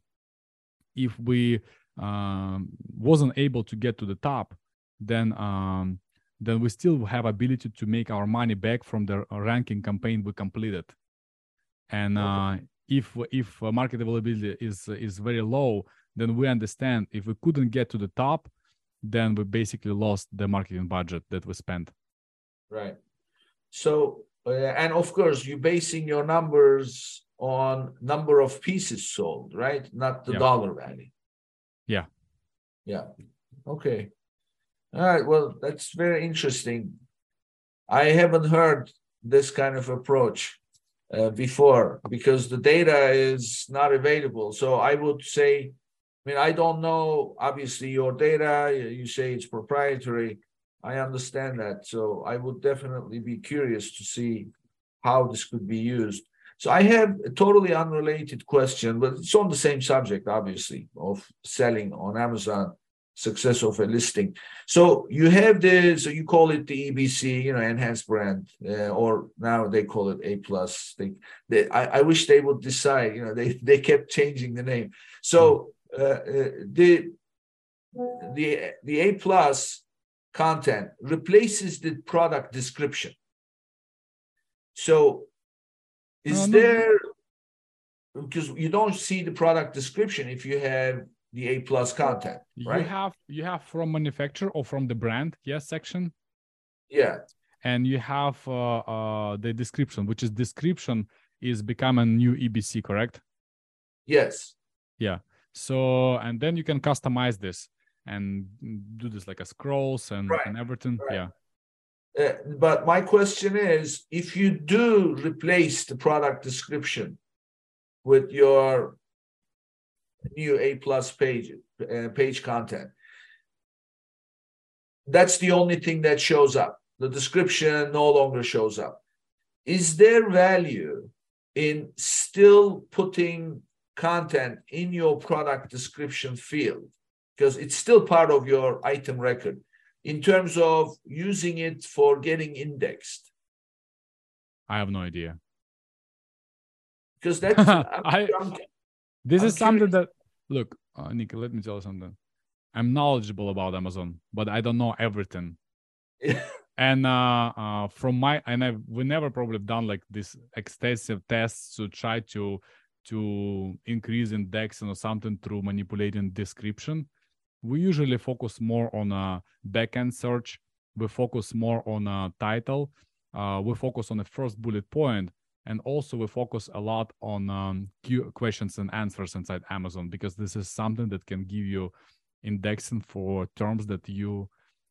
wasn't able to get to the top, then we still have ability to make our money back from the ranking campaign we completed. And if market availability is very low, then we understand if we couldn't get to the top, then we basically lost the marketing budget that we spent. Right. So, and of course, you're basing your numbers on number of pieces sold, right? Not the dollar value. Yeah. Yeah. Okay. All right. Well, that's very interesting. I haven't heard this kind of approach before, because the data is not available. So I would say, I don't know, obviously, your data, you say it's proprietary. I understand that. So I would definitely be curious to see how this could be used. So I have a totally unrelated question, but it's on the same subject, obviously, of selling on Amazon, success of a listing. So you have so you call it the EBC, enhanced brand, or now they call it A+. I wish they would decide, they kept changing the name. So the A+ content replaces the product description. So because you don't see the product description if you have the A+ content, right? You have from manufacturer or from the brand, section. Yeah. And you have the description, which is description is become a new EBC, correct? Yes. Yeah. So, and then you can customize this and do this like a scrolls and everything. Right. Yeah. But my question is, if you do replace the product description with your new A+ page content, that's the only thing that shows up. The description no longer shows up. Is there value in still putting content in your product description field? Because it's still part of your item record, in terms of using it for getting indexed. I have no idea. Because that's this is something that, look, Nick, let me tell you something. I'm knowledgeable about Amazon, but I don't know everything. And we never probably done like this extensive tests to try to increase indexing or something through manipulating description. We usually focus more on a backend search. We focus more on a title. We focus on the first bullet point. And also we focus a lot on questions and answers inside Amazon, because this is something that can give you indexing for terms that you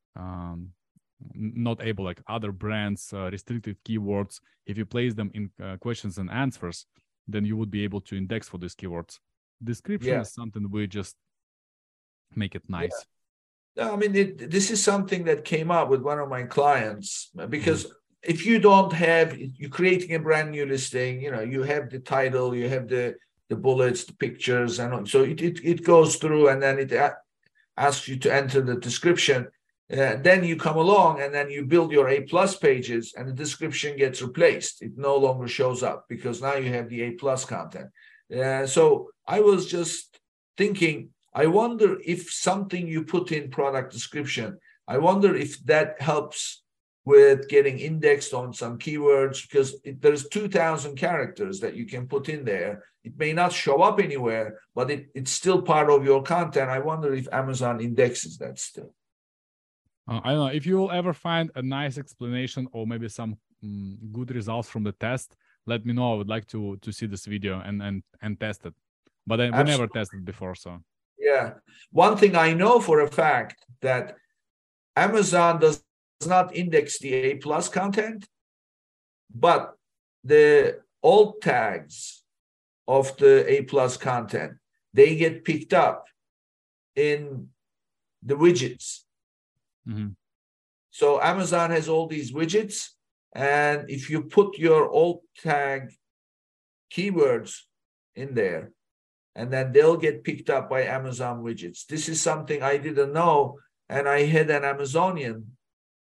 not able, like other brands, restricted keywords. If you place them in questions and answers, then you would be able to index for these keywords. Description is something we just make it nice. No, this is something that came up with one of my clients, because if you don't have, you're creating a brand new listing, you have the title, you have the bullets, the pictures, and so it goes through, and then asks you to enter the description. Then you come along and then you build your A+ pages and the description gets replaced. It no longer shows up because now you have the A+ content. So I was just thinking, I wonder if something you put in product description, I wonder if that helps with getting indexed on some keywords, because there's 2,000 characters that you can put in there. It may not show up anywhere, but it's still part of your content. I wonder if Amazon indexes that still. I don't know if you will ever find a nice explanation or maybe some good results from the test. Let me know. I would like to see this video and test it. But we never tested before, so. Yeah. One thing I know for a fact that Amazon does not index the A+ content, but the alt tags of the A+ content, they get picked up in the widgets. Mm-hmm. So Amazon has all these widgets, and if you put your alt tag keywords in there, and then they'll get picked up by Amazon widgets. This is something I didn't know, and I had an Amazonian.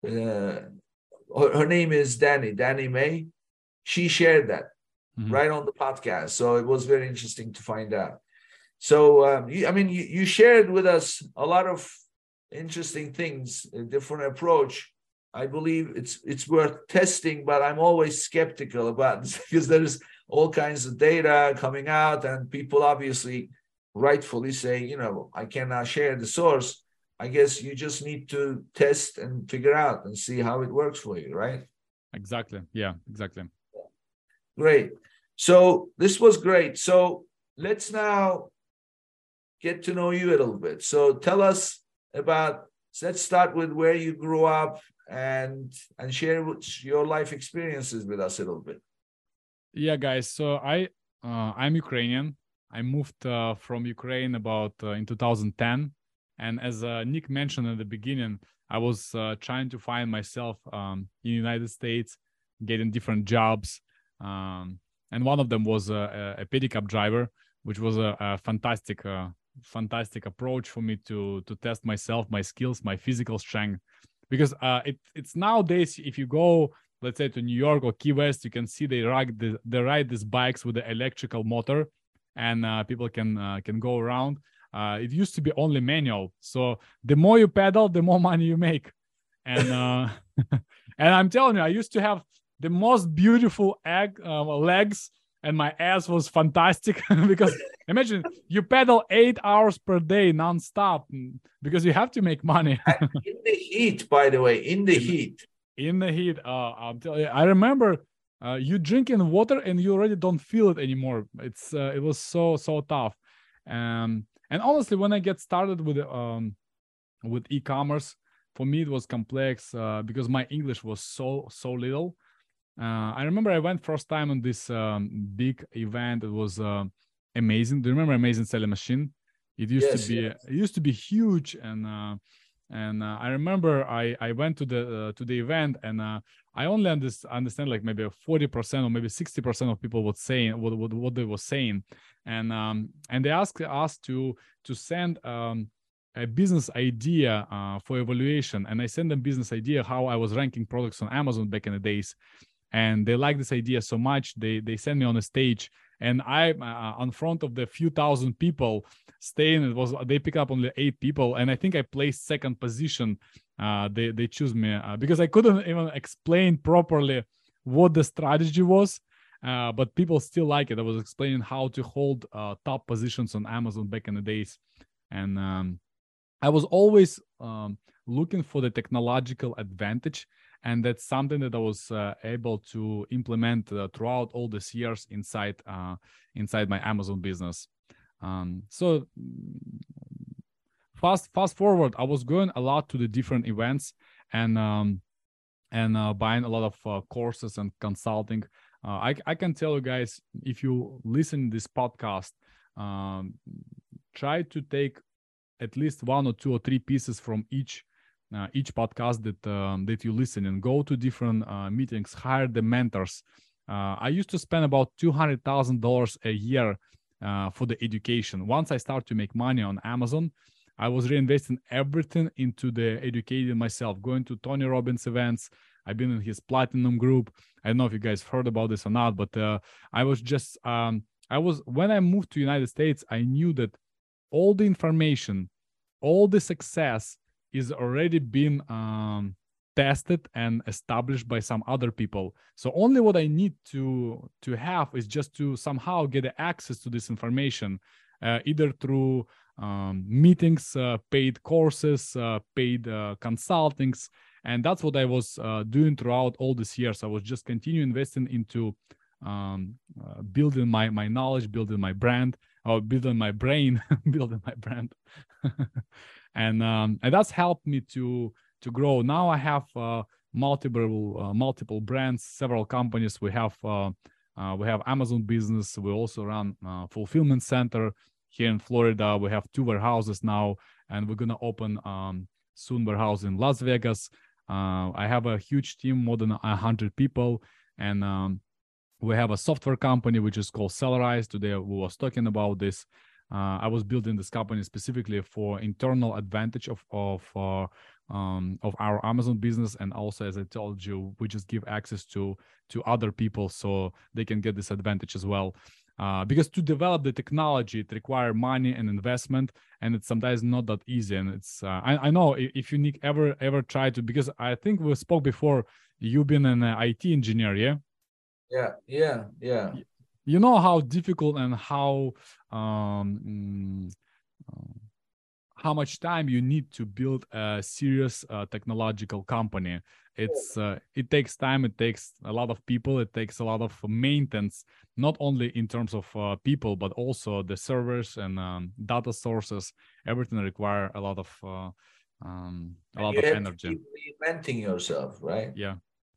Her name is Danny May. She shared that right on the podcast, so it was very interesting to find out. So you shared with us a lot of interesting things, a different approach. I believe it's worth testing, but I'm always skeptical about this because there's all kinds of data coming out, and people obviously rightfully say, I cannot share the source. I guess you just need to test and figure out and see how it works for you, right? Exactly. Yeah, exactly. Great. So this was great. So let's now get to know you a little bit. So tell us let's start with where you grew up and share your life experiences with us a little bit. Yeah, guys. So I'm Ukrainian. I moved from Ukraine about in 2010. And as Nick mentioned at the beginning, I was trying to find myself in the United States, getting different jobs. And one of them was a pedicab driver, which was a fantastic approach for me to test myself, my skills, my physical strength. Because it's nowadays, if you go, let's say, to New York or Key West, you can see they ride these bikes with the electrical motor, and people can go around. It used to be only manual, so the more you pedal, the more money you make. And and I'm telling you, I used to have the most beautiful legs, and my ass was fantastic. Because imagine you pedal 8 hours per day nonstop because you have to make money. In the heat, by the way, in the heat. I'm telling you, I remember you drinking water and you already don't feel it anymore. It was so tough. And honestly, when I get started with e-commerce, for me it was complex because my English was so little. I remember I went first time on this big event. It was amazing. Do you remember Amazing Selling Machine? It used to be huge, and I remember I went to the event, and I only understand like maybe 40% or maybe 60% of people were saying what they were saying, and they asked us to send a business idea for evaluation, and I sent them business idea how I was ranking products on Amazon back in the days, and they liked this idea so much they sent me on a stage, and I on front of the few thousand people staying. They pick up only 8 people, and I think I placed second position. They choose me because I couldn't even explain properly what the strategy was, but people still like it. I was explaining how to hold top positions on Amazon back in the days, and I was always looking for the technological advantage, and that's something that I was able to implement throughout all these years inside my Amazon business. So fast forward, I was going a lot to the different events and buying a lot of courses and consulting. I can tell you guys, if you listen to this podcast, try to take at least 1 or 2 or 3 pieces from each podcast that you listen, and go to different meetings, hire the mentors. I used to spend about $200,000 a year for the education. Once I start to make money on Amazon, I was reinvesting everything into the educating myself, going to Tony Robbins events. I've been in his platinum group. I don't know if you guys heard about this or not, but I was just, when I moved to United States, I knew that all the information, all the success is already been tested and established by some other people. So only what I need to have is just to somehow get access to this information, either through meetings, paid courses, paid consultings. And that's what I was doing throughout all these years. I was just continuing investing into building my knowledge, building my brand, or building my brain, building my brand. And that's helped me to grow. Now I have multiple brands, several companies. We have Amazon business. We also run fulfillment center here in Florida. We have 2 warehouses now, and we're gonna open soon warehouse in Las Vegas. I have a huge team, more than 100 people, and we have a software company which is called Sellerize. Today we was talking about this. I was building this company specifically for internal advantage of our Amazon business, and also, as I told you, we just give access to other people so they can get this advantage as well. Because to develop the technology, it requires money and investment, and it's sometimes not that easy. And it's I know if you need ever try to, because I think we spoke before. You've been an IT engineer, yeah? Yeah. You know how difficult and how much time you need to build a serious technological company. It takes time, it takes a lot of people, it takes a lot of maintenance, not only in terms of people, but also the servers and data sources. Everything require a lot of energy. Keep reinventing yourself, right? Yeah.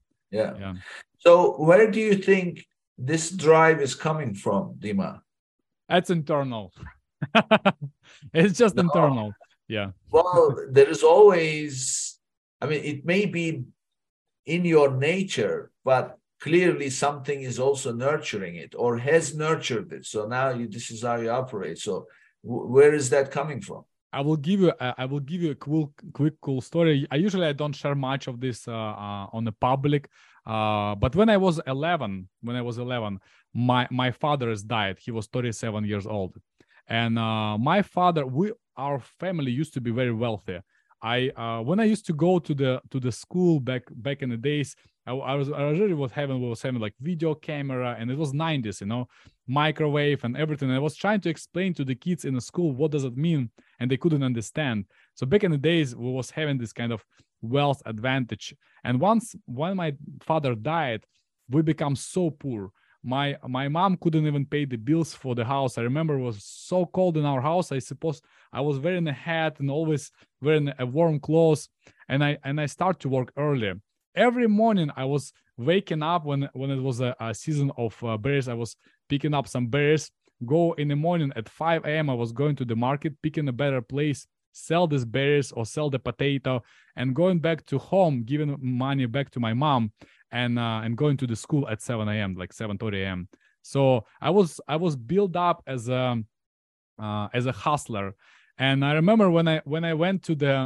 So where do you think this drive is coming from, Dima? It's internal. It's just internal. Yeah. Well, there is always, I mean, it may be in your nature, but clearly something is also nurturing it or has nurtured it. So now this is how you operate. So where is that coming from? I will give you a quick cool story. I usually don't share much of this on the public, but when I was 11, my father has died. He was 37 years old, and my father, our family used to be very wealthy. When I used to go to the school back in the days, I was having like video camera, and it was 90s, microwave and everything. And I was trying to explain to the kids in the school what does it mean, and they couldn't understand. So back in the days, we was having this kind of wealth advantage. And when my father died, we become so poor. My mom couldn't even pay the bills for the house. I remember it was so cold in our house. I suppose I was wearing a hat and always wearing a warm clothes. And I start to work early. Every morning I was waking up when it was a season of berries. I was picking up some berries. Go in the morning at 5 a.m. I was going to the market, picking a better place, sell these berries or sell the potato, and going back to home, giving money back to my mom. And going to the school at 7 a.m., like 7:30 a.m. So I was built up as a hustler. And I remember when I went to the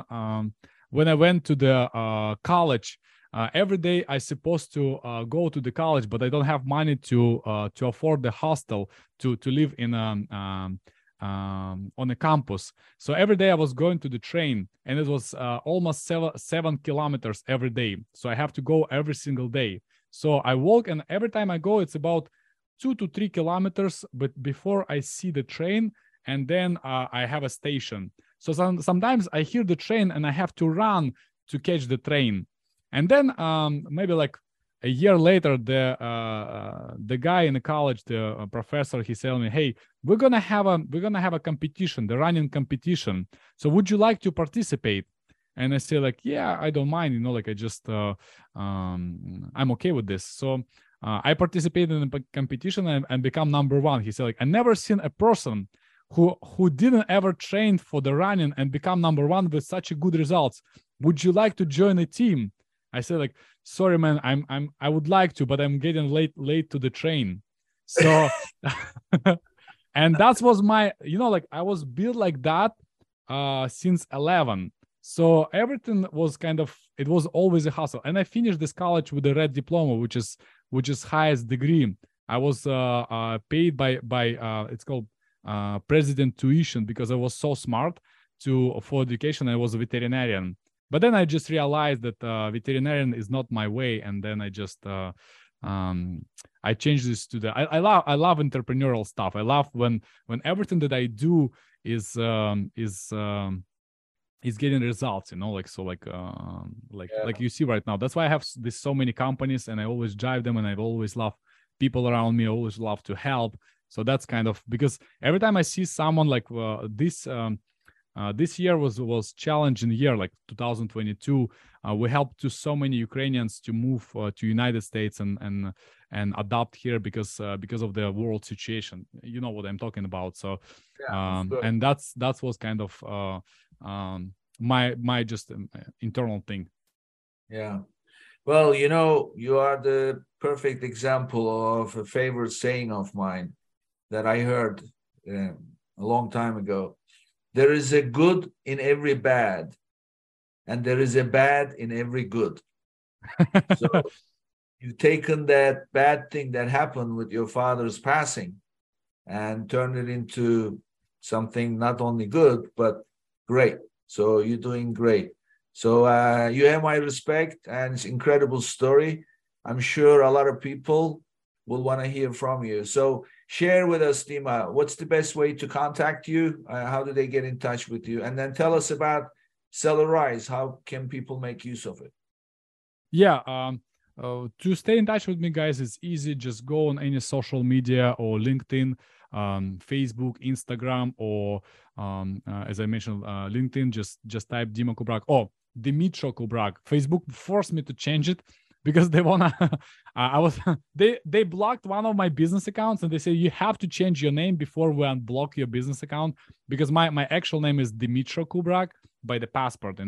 college, every day I supposed to go to the college, but I don't have money to afford the hostel to live in on a campus. So every day I was going to the train, and it was almost 7 kilometers every day. So I have to go every single day. So I walk, and every time I go, it's about 2 to 3 kilometers, but before I see the train, and then I have a station. So sometimes I hear the train and I have to run to catch the train. And then maybe like a year later, the guy in the college, the professor, he said me, "Hey, we're gonna have a competition, the running competition. So would you like to participate?" And I say like, "Yeah, I don't mind. Like I just I'm okay with this." So I participated in the competition and become number one. He said like, "I never seen a person who didn't ever train for the running and become number one with such a good results. Would you like to join a team?" I said like, "Sorry, man, I would like to, but I'm getting late to the train." So, and that was my, like I was built like that. since 11. So everything was it was always a hustle. And I finished this college with a red diploma, which is highest degree. I was paid by it's called president tuition, because I was so smart for education. I was a veterinarian. But then I just realized that veterinarian is not my way, and then I just I changed this to I love entrepreneurial stuff. I love when everything that I do is getting results, like you see right now. That's why I have this so many companies, and I always drive them, and I've always loved people around me. I always love to help. So that's kind of, because every time I see someone like this year was challenging year, like 2022. We helped to so many Ukrainians to move to United States and adopt here because of the world situation. You know what I'm talking about. So and that was kind of my just internal thing. Yeah. Well, you are the perfect example of a favorite saying of mine that I heard a long time ago. There is a good in every bad, and there is a bad in every good. So you've taken that bad thing that happened with your father's passing and turned it into something not only good, but great. So you're doing great. So you have my respect, and it's an incredible story. I'm sure a lot of people will want to hear from you. So share with us, Dima, what's the best way to contact you? How do they get in touch with you? And then tell us about Sellerise. How can people make use of it? Yeah. To stay in touch with me, guys, it's easy. Just go on any social media or LinkedIn, Facebook, Instagram, or as I mentioned, LinkedIn. Just type Dima Kubrak. Oh, Dimitro Kubrak. Facebook forced me to change it because they wanna. They blocked one of my business accounts, and they say you have to change your name before we unblock your business account, because my actual name is Dimitro Kubrak by the passport,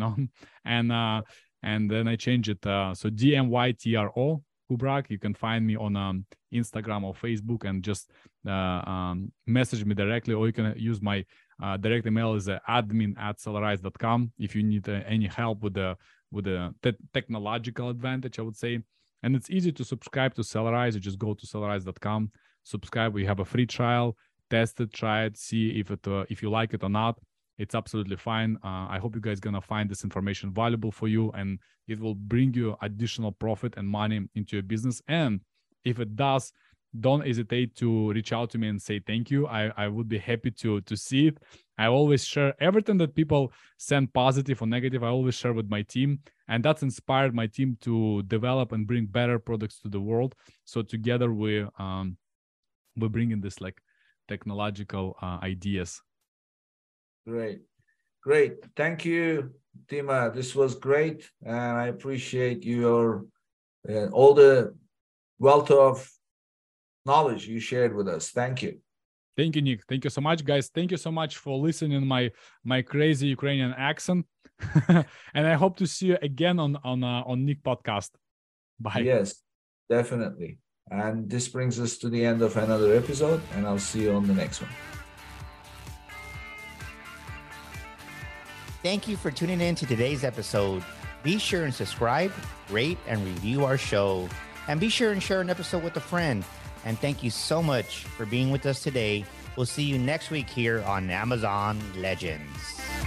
and then I changed it. So DMYTRO Kubrak. You can find me on Instagram or Facebook, and just message me directly, or you can use my direct email is admin@sellerise.com if you need any help with the technological advantage, I would say. And it's easy to subscribe to Sellerise. You just go to sellerise.com, subscribe. We have a free trial. Test it, try it, see if you like it or not. It's absolutely fine. I hope you guys gonna find this information valuable for you, and it will bring you additional profit and money into your business. And if it does, don't hesitate to reach out to me and say thank you. I would be happy to see it. I always share everything that people send, positive or negative. I always share with my team, and that's inspired my team to develop and bring better products to the world. So together we're bringing this like technological ideas. Great. Thank you, Dima. This was great, and I appreciate your all the wealth of knowledge you shared with us. Thank you. Thank you, Nick. Thank you so much, guys. Thank you so much for listening my crazy Ukrainian accent, and I hope to see you again on Nick podcast. Bye. Yes, definitely. And this brings us to the end of another episode, and I'll see you on the next one. Thank you for tuning in to today's episode. Be sure and subscribe, rate, and review our show. And be sure and share an episode with a friend. And thank you so much for being with us today. We'll see you next week here on Amazon Legends.